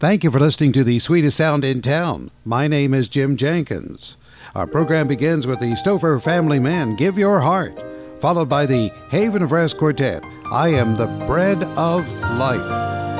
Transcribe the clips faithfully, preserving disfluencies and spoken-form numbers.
Thank you for listening to the sweetest sound in town. My name is Jim Jenkins. Our program begins with the Stouffer Family Man, Give Your Heart, followed by the Haven of Rest Quartet, I Am the Bread of Life.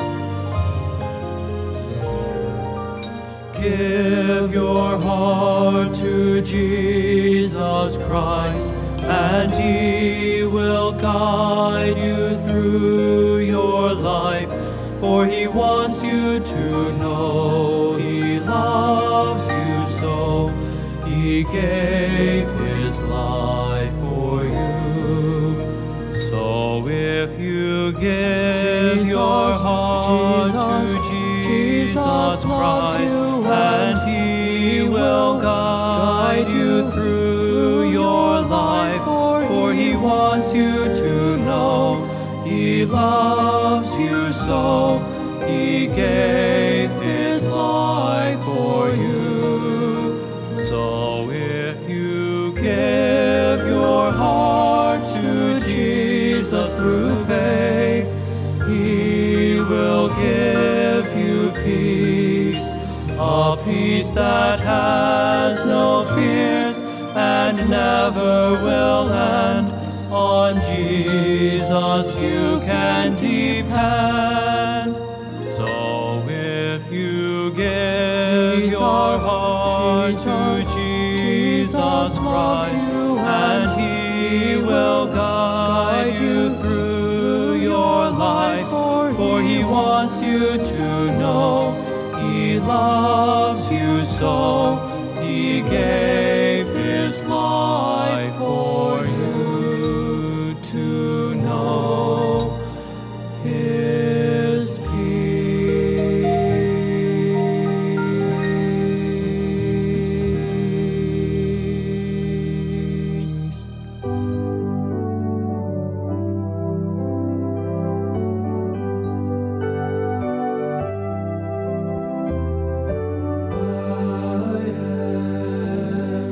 Give your heart to Jesus Christ, and He will guide you through your life. For He wants you to know He loves you so. He gave His life for you. So if you give Jesus, your heart Jesus, to Jesus Christ, and He will guide you through your life. For He wants you to know He loves you so. He gave His life for you. So if you give your heart to Jesus through faith, He will give you peace, a peace that has no fears and never will end. On Jesus you can depend. So if you give Jesus, your heart Jesus, to Jesus Christ, and He will guide you through your life, for He wants you to know He loves you so. He gave His life for you to know His peace. I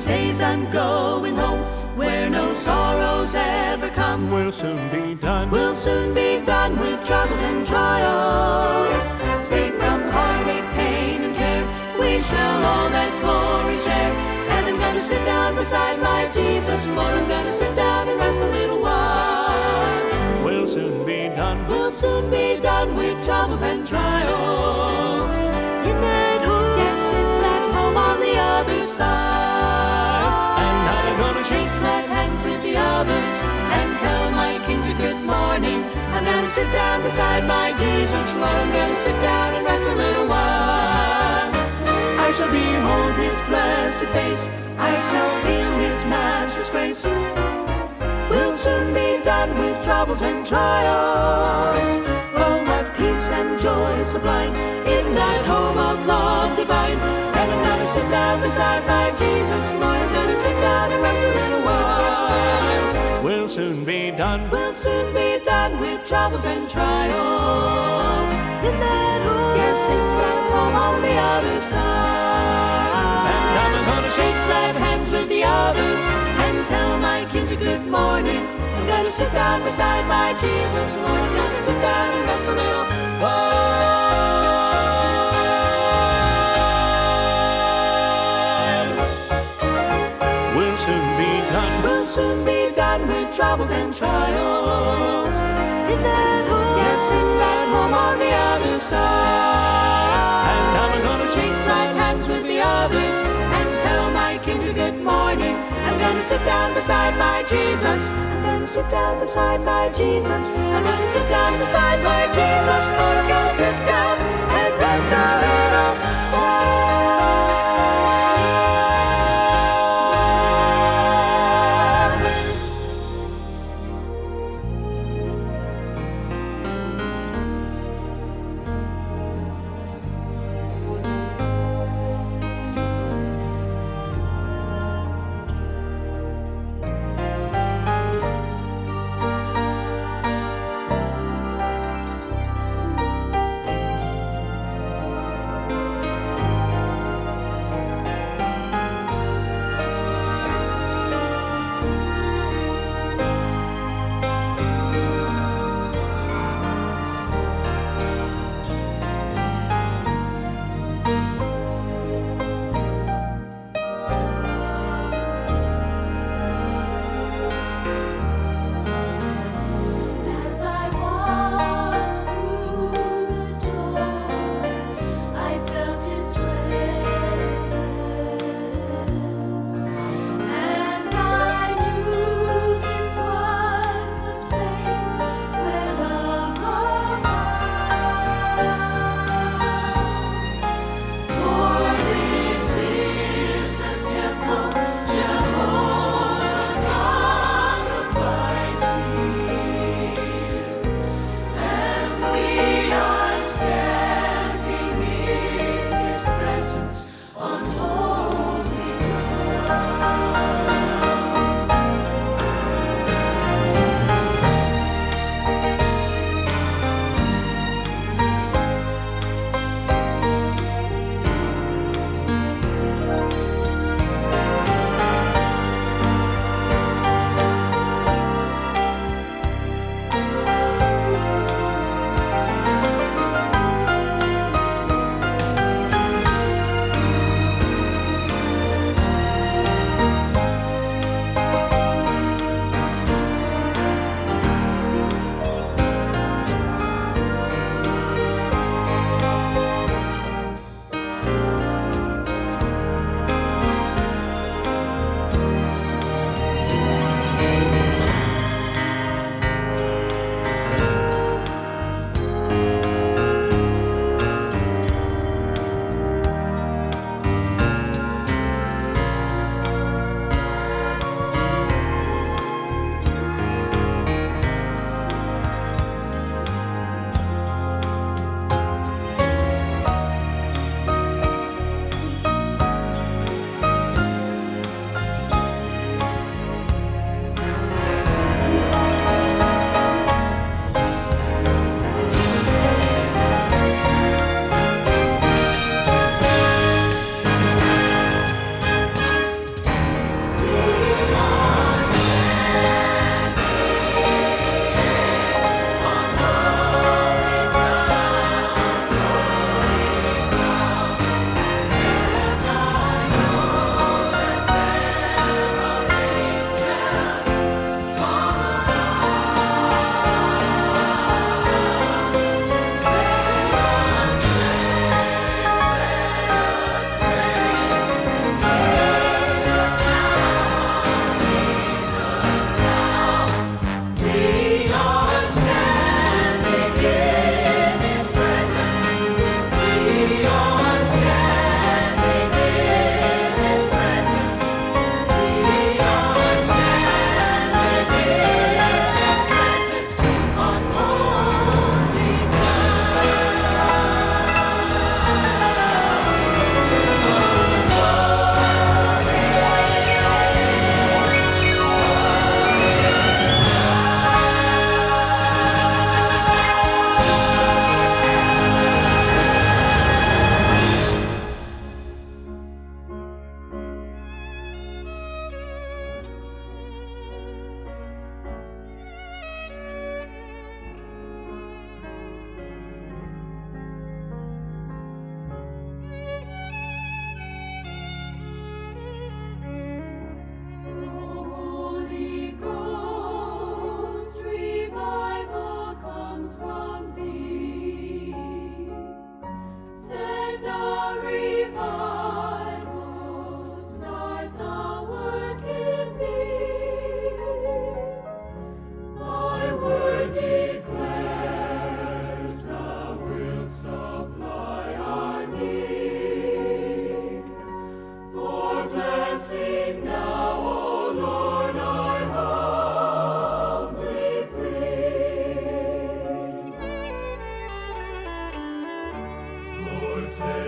days I'm going home, where no sorrows ever come. We'll soon be done. We'll soon be done with troubles and trials. Safe from heartache, pain, and care, we shall all that glory share. And I'm gonna sit down beside my Jesus, Lord, I'm gonna sit down and rest a little while. We'll soon be done. We'll soon be done with troubles and trials. In that home, yes, in that home on the other side. And I'm gonna shake that hands with the others and tell my kindred good morning. I'm gonna sit down beside my Jesus, Lord, I'm gonna sit down and rest a little while. I shall behold his blessed face, I shall feel his matchless grace. We'll soon be done with troubles and trials. Oh, what peace and joy sublime in that home of love divine. And I'm gonna sit down beside my Jesus, Lord, I'm gonna sit down and rest a little while. We'll soon be done. We'll soon be done with troubles and trials. In that home, yes, in that home on the other side. And I'm gonna shake glad hands with the others and tell my kindred good morning. I'm gonna sit down beside my Jesus, Lord, I'm gonna sit down and rest a little while. We'll soon be done. We'll soon be done with troubles and trials. In that home, yes, in that home on the other side. And I'm gonna shake glad hands with the others and tell my kindred good morning. I'm gonna sit down beside my Jesus. I'm gonna sit down beside my Jesus. I'm gonna sit down beside my Jesus. Lord, I'm gonna sit down and rest a little while.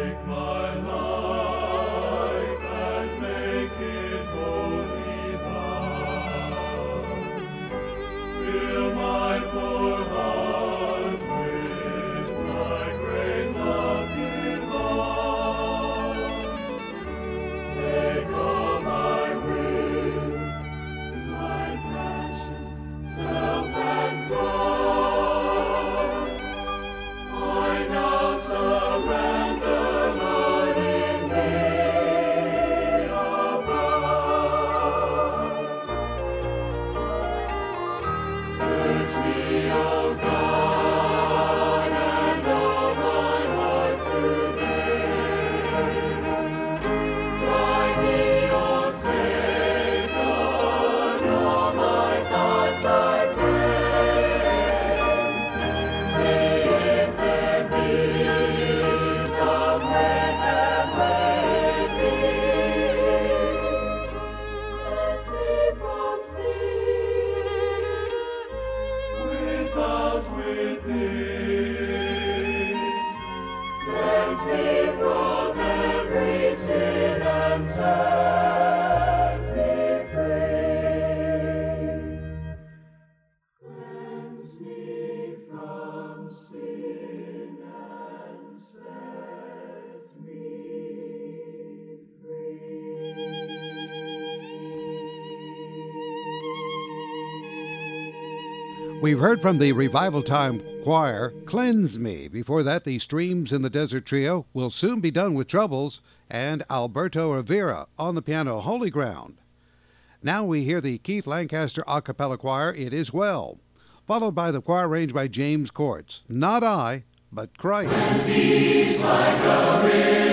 We've heard from the Revival Time Choir, Cleanse Me. Before that, the Streams in the Desert Trio, Will Soon Be Done with Troubles, and Alberto Rivera on the piano, Holy Ground. Now we hear the Keith Lancaster a cappella choir, It Is Well, followed by the choir arranged by James Courts, Not I, but Christ. When peace like a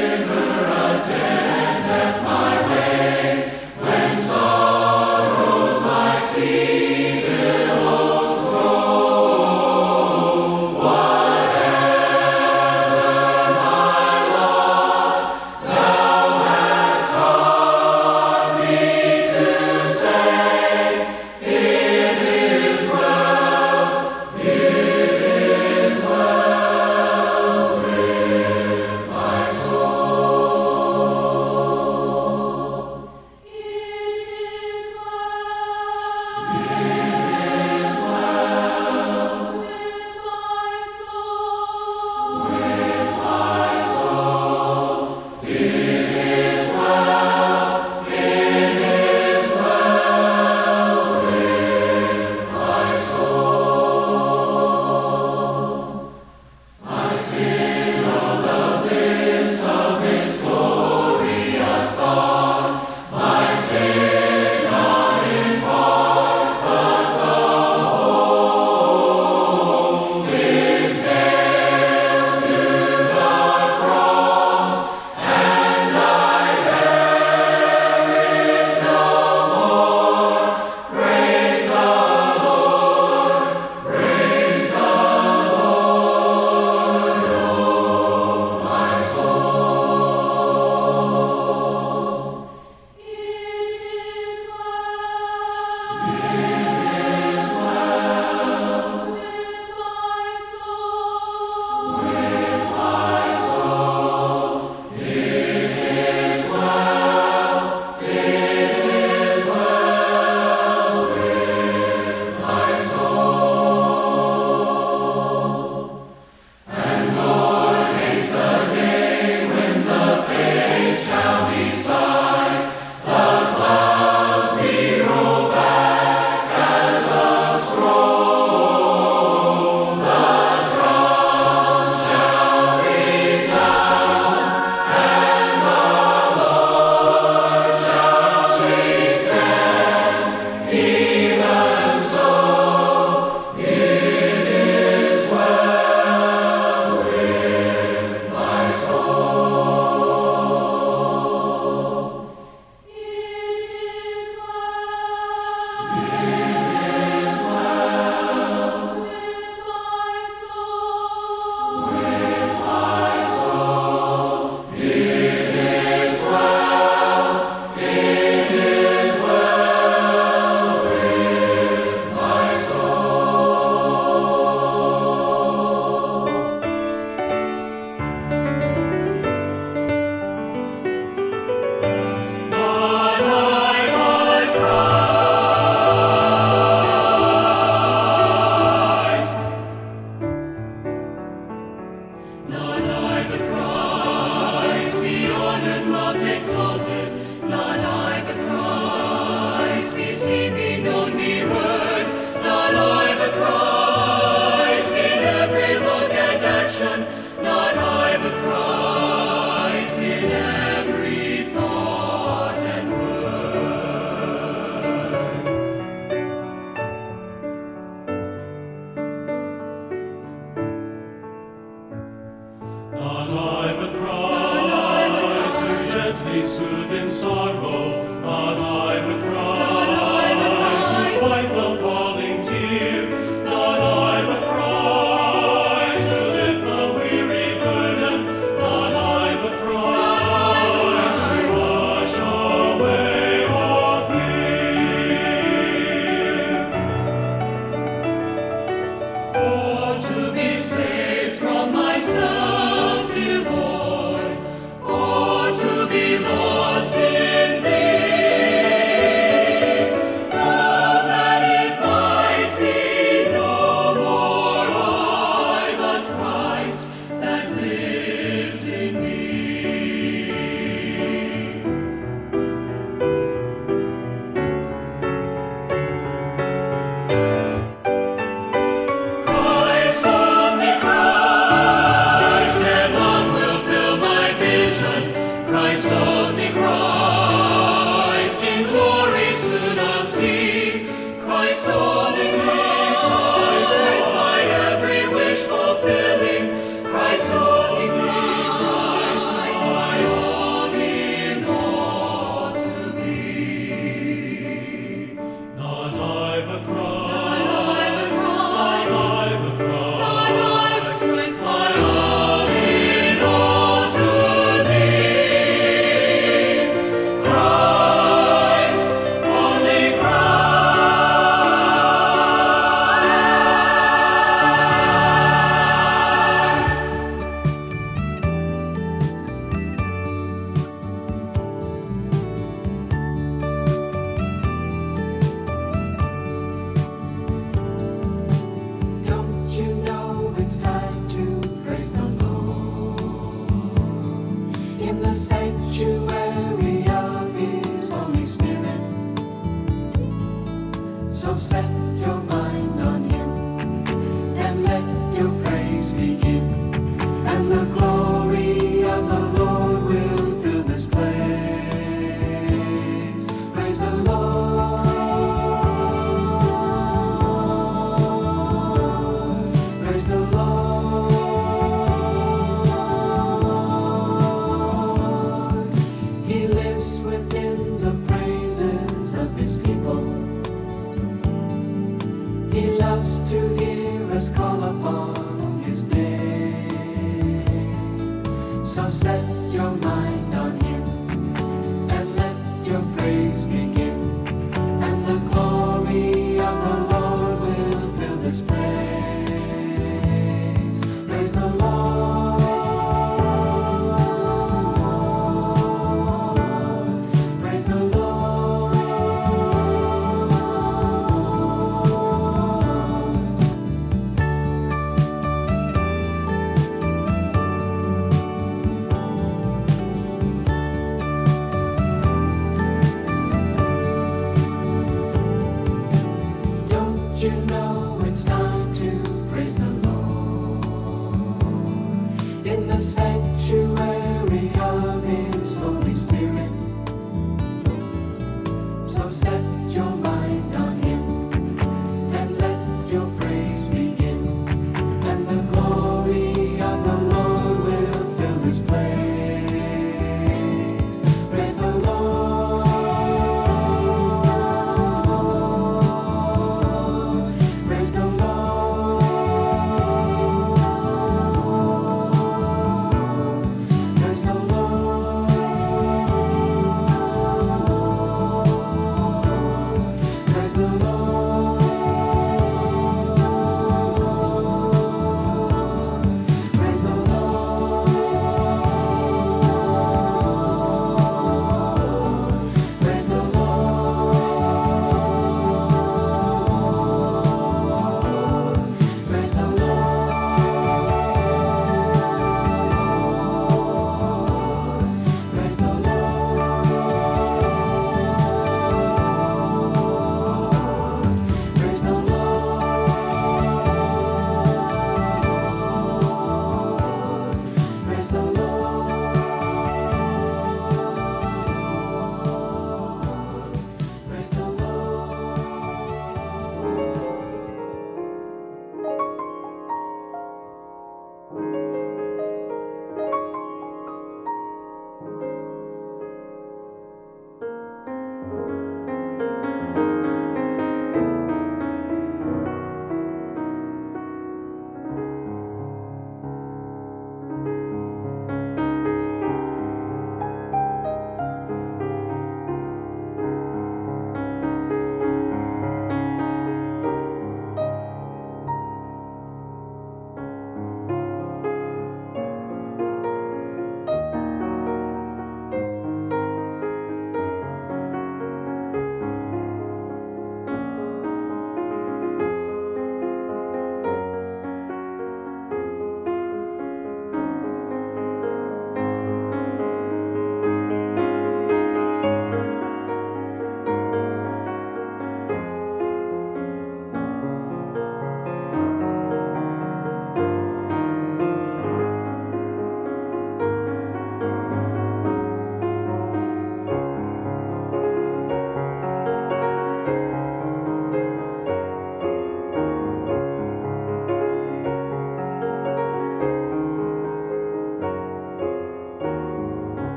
river attendeth my way, when sorrows I see, my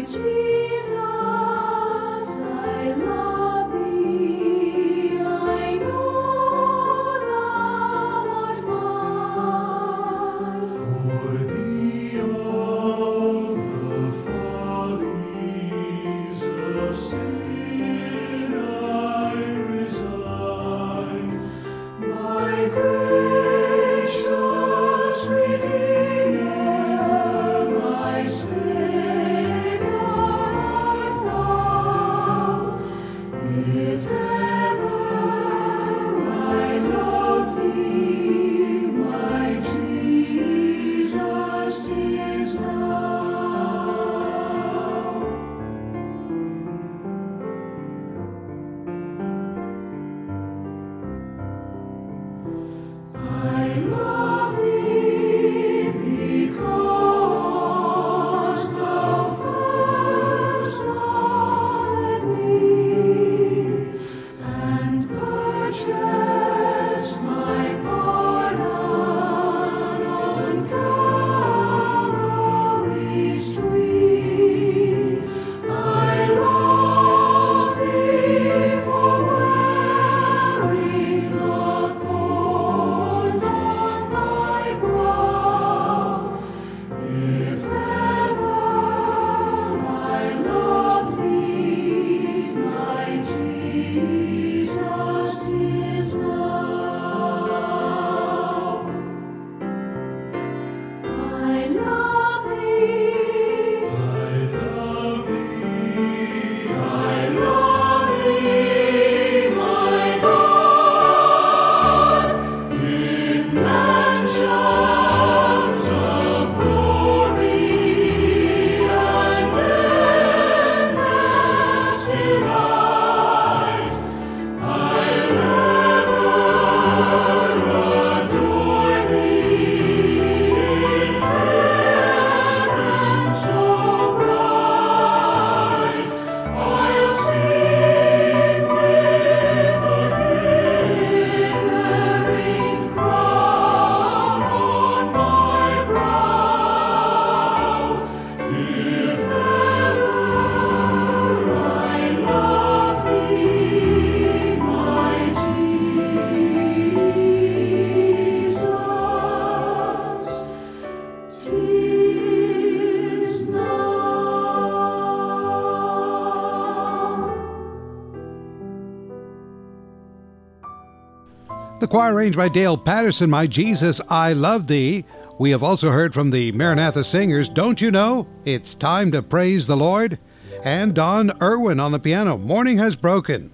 The choir arranged by Dale Patterson, My Jesus, I Love Thee. We have also heard from the Maranatha Singers, Don't You Know, It's Time to Praise the Lord, and Don Irwin on the piano, Morning Has Broken.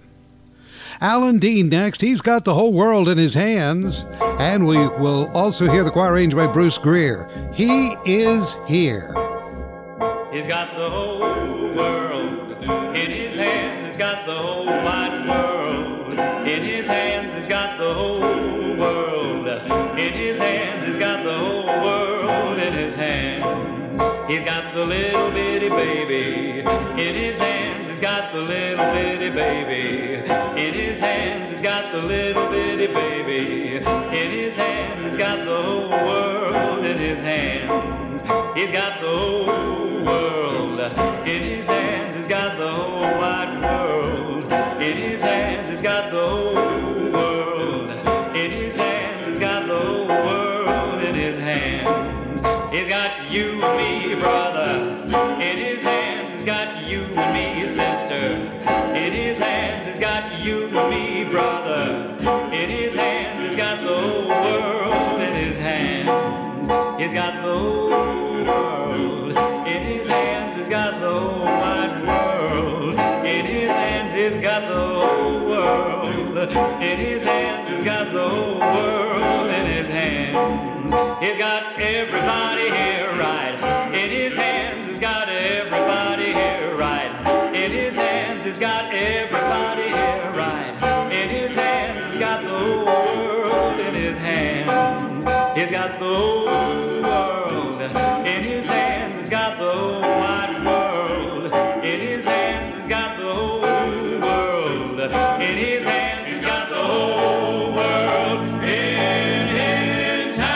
Alan Dean next, he's got the whole world in his hands, and we will also hear the choir arranged by Bruce Greer, He Is Here. He's got the whole world in his hands, he's got the whole wide world in his hands, he's got the whole world in his hands, he's got the whole world in his hands. He's got the little bitty baby in his hands, he's got the little bitty baby in his hands, he's got the little bitty baby in his hands, he's got the whole world in his hands. He's got the whole world in his hands, he's got the whole wide world in his hands, he's got the whole world in his hands, he's got the whole world in his hands. He's got you and me, brother, in his hands, he's got you and me, sister, in his hands, he's got you and me, brother, in his hands, he's got the whole world in his hands. He's got the whole world in his hands, he's got the whole wide world in his hands, he's got the whole world in his hands, he's got the whole world in his hands. He's got everybody here right in his hands, he's got everybody here right in his hands, he's got everybody here right in his hands, he's got the whole world in his hands. He's got the whole world in his hands, he's got the whole wide world in his hands, he's got the whole world in his hands, he's got the whole world in his hands.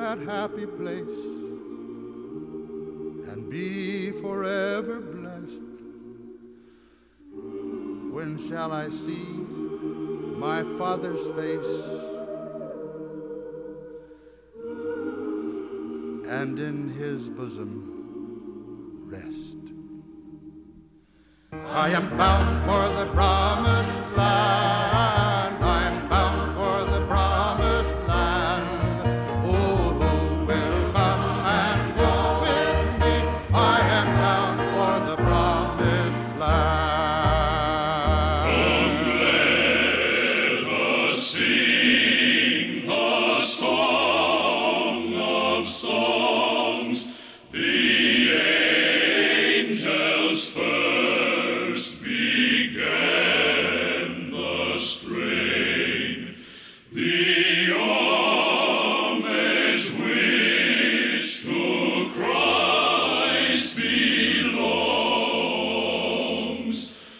that happy place and be forever blessed. When shall I see my Father's face and in his bosom rest? I am bound for the promised land. I am bound for the promised land. Oh, who will come and go with me? I am bound for the promised land. Come, let us sing the song of songs. The angels first began the strain. The homage which to Christ belongs.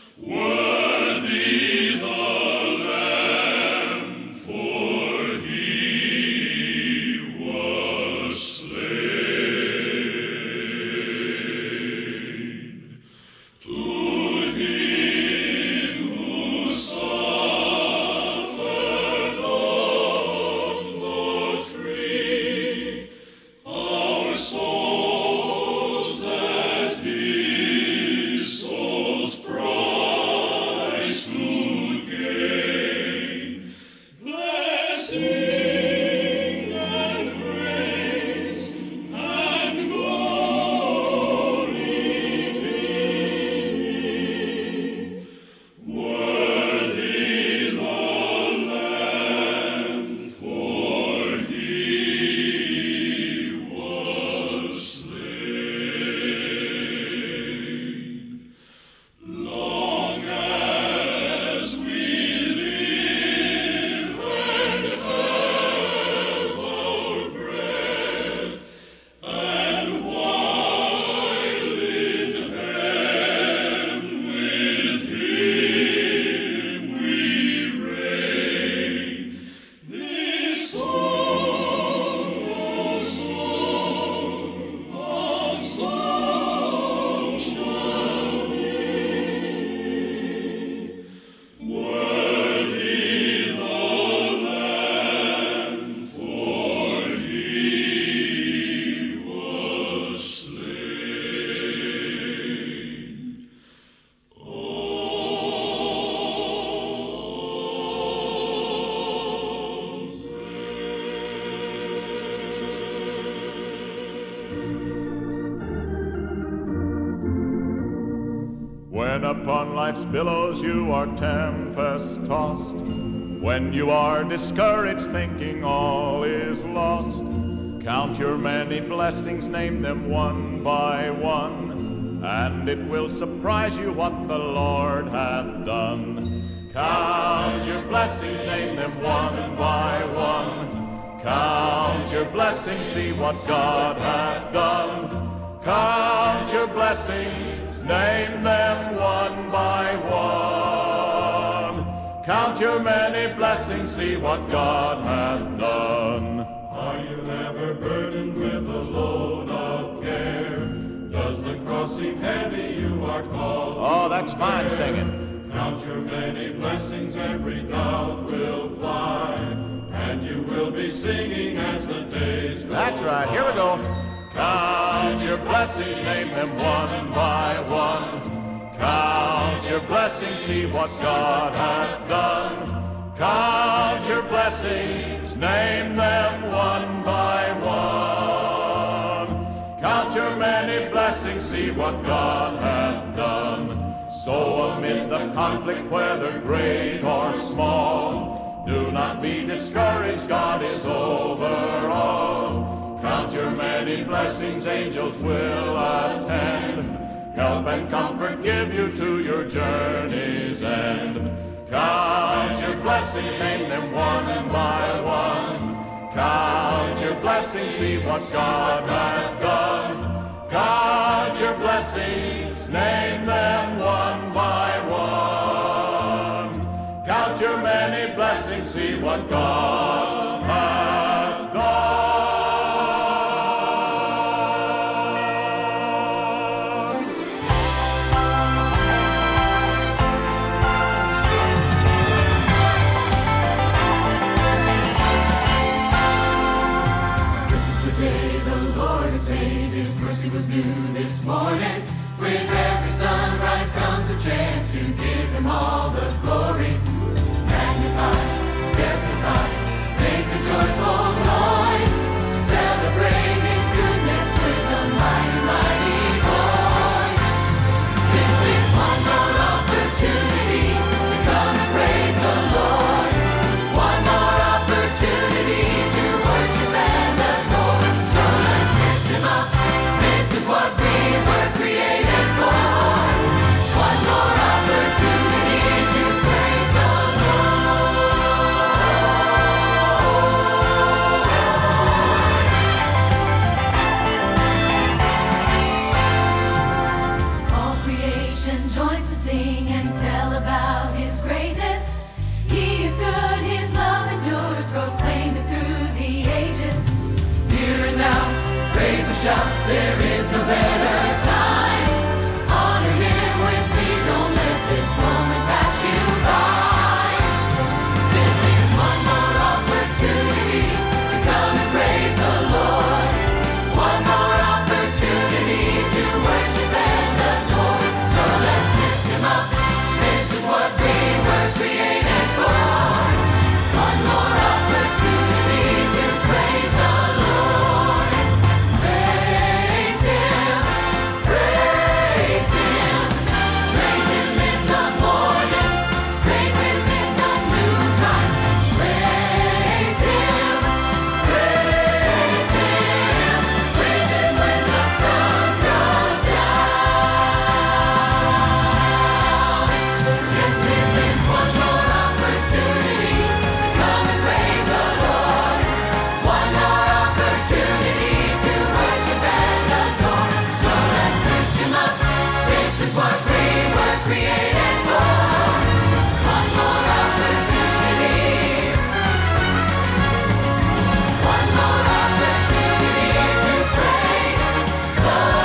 Worthy the Lamb, for he was slain. To him who suffered on the tree, our souls at his soul's price to gain. Blessing and praise and glory be. Worthy the Lamb, for he was slain. Long as we live and have our breath, and while in heaven with him we reign, this song, oh song of song shall be. Worthy the Lamb, for he was slain. When upon life's billows you are tempest tossed, when you are discouraged thinking all is lost, count your many blessings, name them one by one, and it will surprise you what the Lord hath done. Count your blessings, name them one by one. Count your blessings, see what God hath done. Count your blessings, name them one by one. Count your many blessings, see what God hath done. Are you ever burdened with a load of care? Does the cross seem heavy? You are called to Oh, that's fine bear. singing. Count your many blessings, every doubt will fly, and you will be singing as the days go That's right, here we go. Count your blessings, name them one by one. Count your blessings, see what God hath done. Count your blessings, name them one by one. Count your many blessings, see what God hath done. So amid the conflict, whether great or small, do not be discouraged, God is over all. Count your many blessings, angels will attend, help and comfort give you to your journey's end. Count your blessings, name them one by one. Count your blessings, see what God hath done. Count your blessings, name them one by one. Count your many blessings, see what God hath done. him all the glory. Magnify, testify, make a joyful noise. Celebrate his goodness with a mighty, mighty voice. This is one more opportunity to come and praise the Lord. One more opportunity to worship and adore. So let's lift him up. This is what we were created for. One more opportunity to praise the Lord. All creation joins to sing and tell about his greatness. He is good, his love endures, proclaim it through the ages. Here and now, praise and shout, there is no better time. Honor him with me, don't let this moment pass you by. This is one more opportunity to come and praise the Lord. One more opportunity to worship and adore. So let's lift him up. This is what we were created for. One more opportunity to praise the Lord. Praise him, praise him, praise him in the morning, praise him in the noontime. Praise him, praise him, praise him when the sun goes down. Yes, this is one more opportunity to come and praise the Lord. One more opportunity to worship and adore. So let's lift him up. This is what we were created for. One more opportunity. One more opportunity to praise the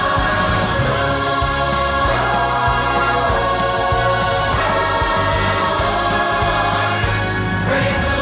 Lord. Praise the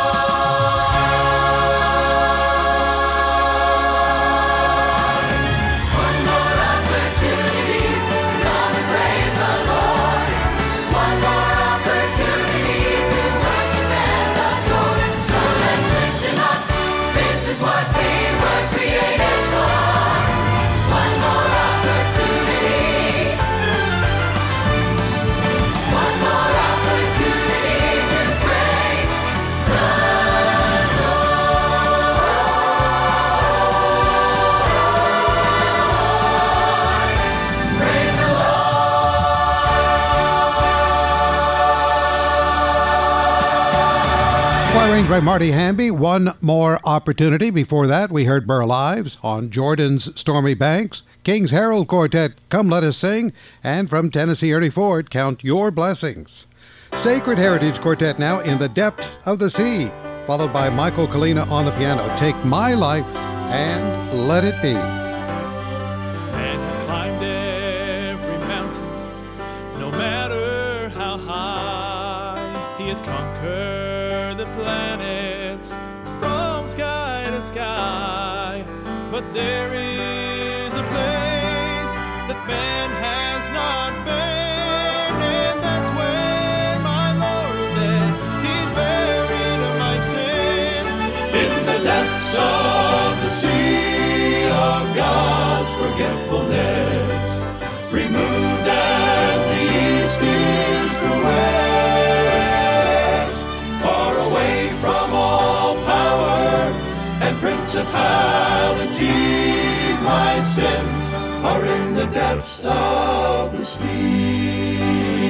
Lord. One more opportunity to come and praise the Lord. One more opportunity to worship and adore. So let's lift him up. This is what we were created for. One more opportunity. One more opportunity to praise the Lord. Praise the Lord. Choir arranged by Marty Hamby. One more opportunity. Before that, we heard Burl Ives on Jordan's Stormy Banks. King's Herald Quartet, Come Let Us Sing. And from Tennessee, Ernie Ford, Count Your Blessings. Sacred Heritage Quartet now, In the Depths of the Sea. Followed by Michael Kalina on the piano. Take My Life and Let It Be. Man has climbed every mountain, no matter how high. He has conquered the planets from sky to sky. But there is a place that man has not been, and that's where my Lord said he's buried my sin. In the depths of the sea of God's forgetfulness, removed as the east is from west, far away from all power and principalities, my sins are in the depths of the sea.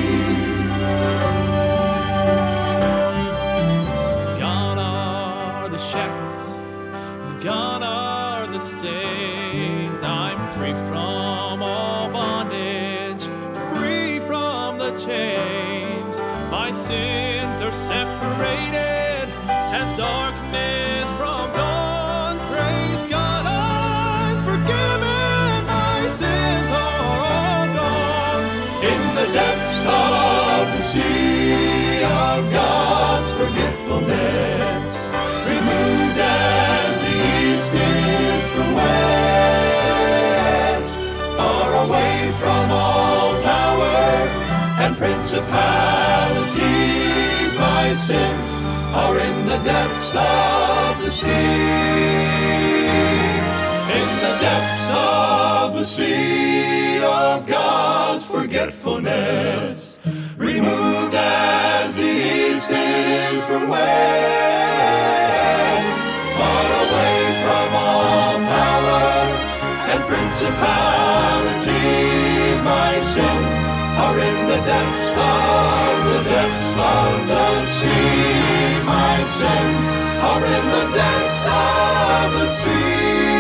Gone are the shackles, gone are the stains. I'm free from all bondage, free from the chains. My sins are separated as darkness from dawn. Praise God, I'm forgiven, my sins are all gone. In the depths of the sea of God's forgetfulness, removed as the east is from west, far away from all power and principalities. My sins are in the depths of the sea. In the depths of the sea of God's forgetfulness, removed as the east is from west, far away from all power and principalities. My sins are in the depths of the depths of the sea. My sins are in the depths of the sea.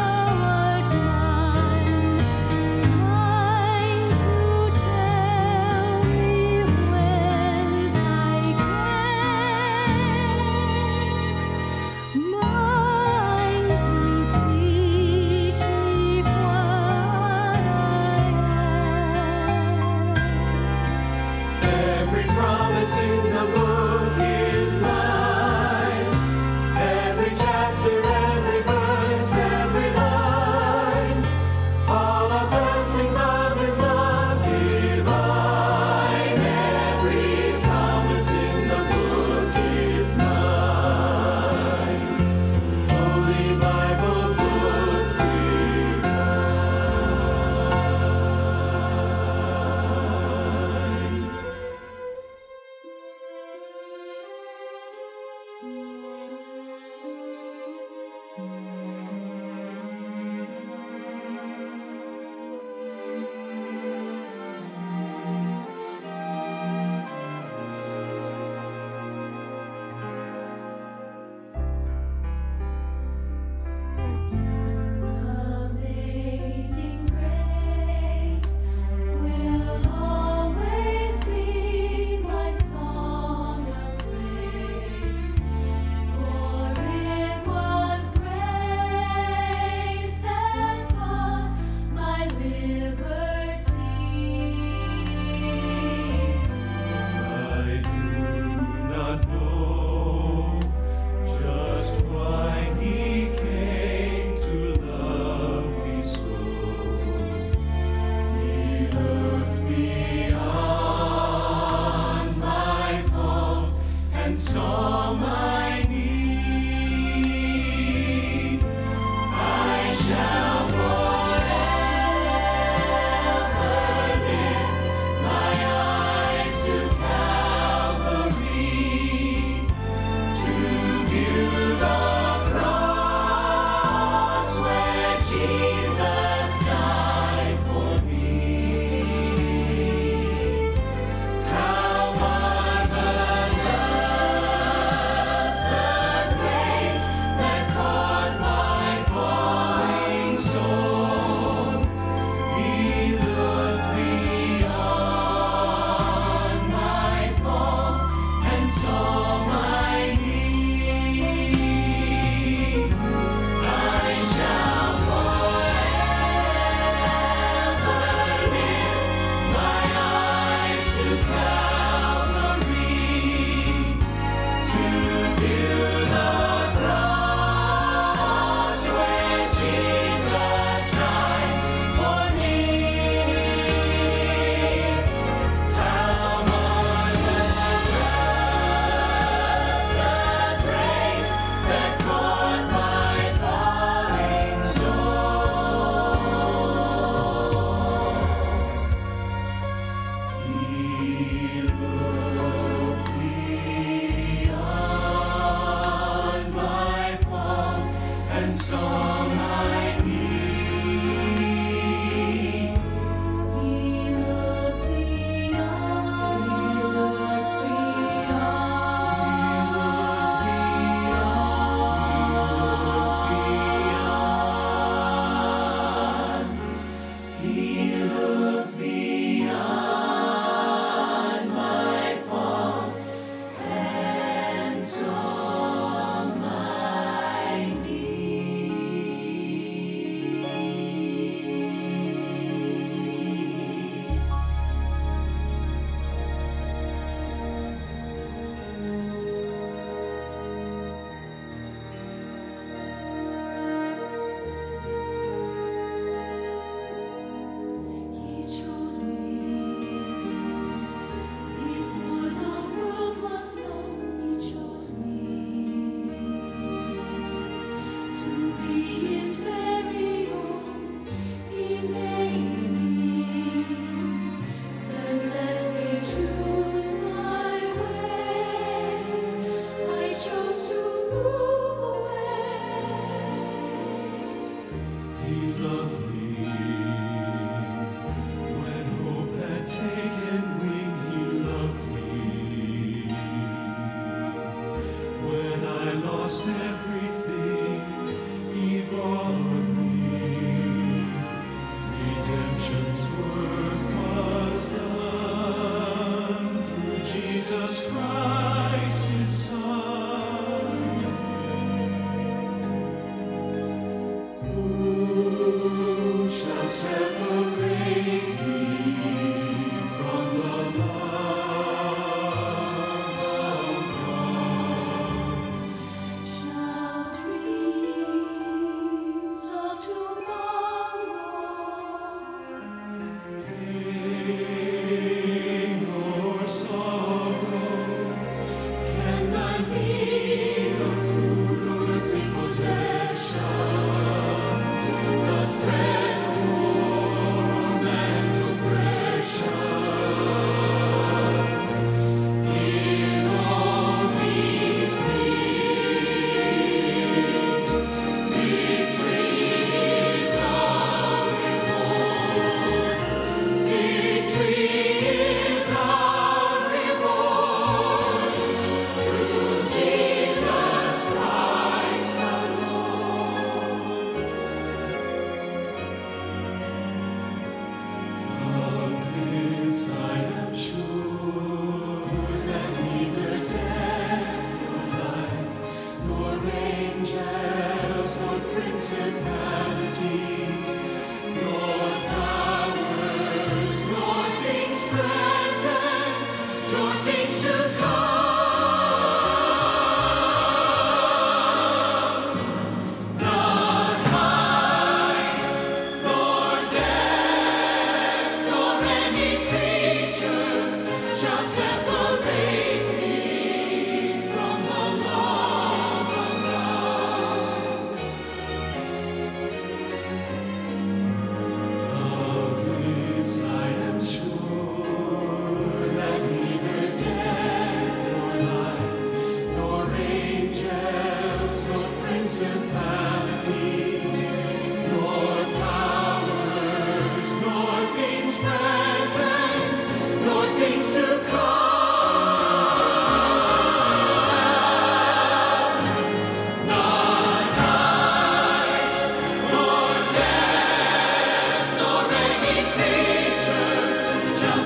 Mine to tell.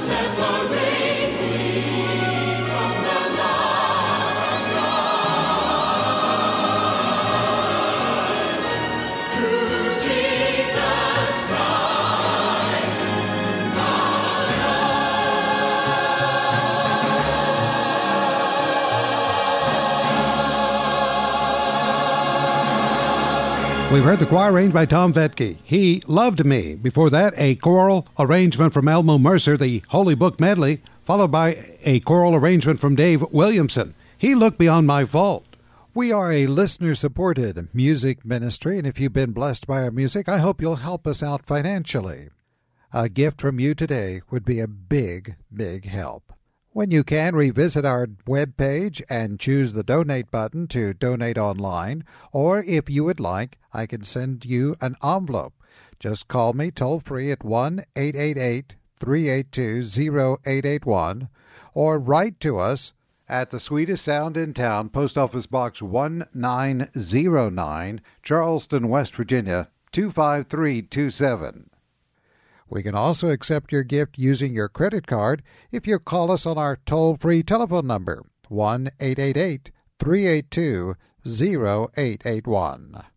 separate me from the love of God. Through Jesus Christ, We've heard the choir arranged by Tom Vetke. He Loved Me. Before that, a choral arrangement from Elmo Mercer, the Holy Book Medley, followed by a choral arrangement from Dave Williamson. He Looked Beyond My Fault. We are a listener-supported music ministry, and if you've been blessed by our music, I hope you'll help us out financially. A gift from you today would be a big, big help. When you can, revisit our webpage and choose the donate button to donate online, or if you would like, I can send you an envelope. Just call me toll-free at one eight eight eight, three eight two, zero eight eight one, or write to us at the Sweetest Sound in Town, Post Office Box one nine zero nine, Charleston, West Virginia, two five three two seven. We can also accept your gift using your credit card if you call us on our toll-free telephone number, one eight eight eight, three eight two, zero eight eight one.